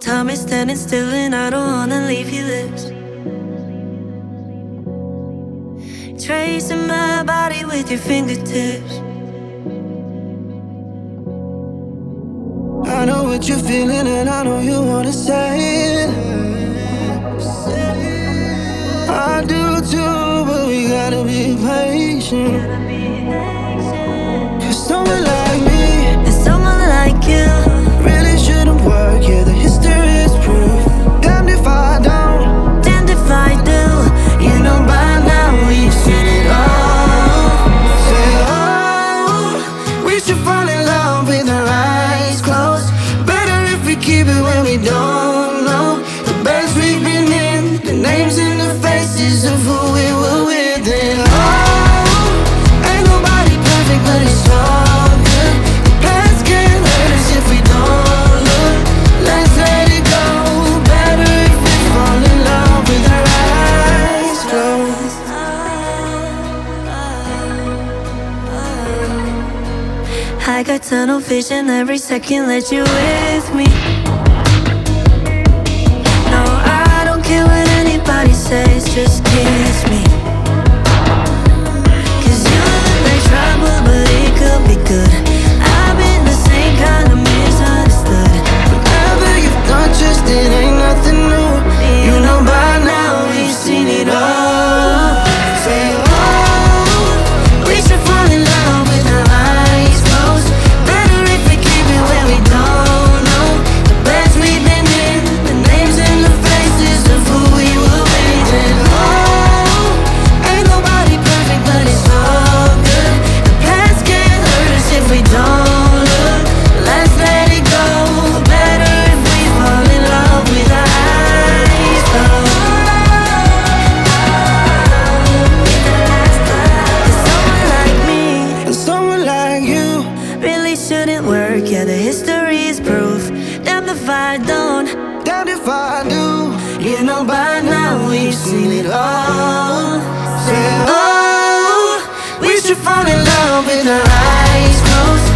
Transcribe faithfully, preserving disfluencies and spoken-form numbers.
time is standing still and I don't wanna leave your lips. Tracing my body with your fingertips. I know what you're feeling and I know you wanna say it. I do too, but we gotta be patient. Cause someone like me And someone like you really shouldn't work, yeah, the history is proof. Damned if I don't, damned if I do. You know by now we've seen it all. say oh, we should fall in love with our eyes closed. Better if we keep it when we don't know the best we've been in, the names and the faces of who we were with. And oh, ain't nobody perfect, but it's all good. The past can't hurt us if we don't look. Let's let it go. Better if we fall in love with our eyes closed. I got tunnel vision every second, let you with me. No, I don't care what anybody says, just kiss me. Cause you look like trouble, but it could be good. I've been the same kind of misunderstood. Whatever you've done, just it ain't nothing new. You know by now we've seen it all. Say oh, we should fall in love with our eyes closed. Better if we keep it where we don't know the best we've been in, the names and the faces of who we were with. And oh, ain't nobody perfect, but it's all good. The past can't hurt us if we don't look. Let's let it go. Better if we fall in love with our eyes closed. Cause someone like me And someone like you really shouldn't work, yeah, the history is proof. Damned if I don't, damned if I do. You know by now we've seen it all. Say oh, we should fall in love with our eyes closed.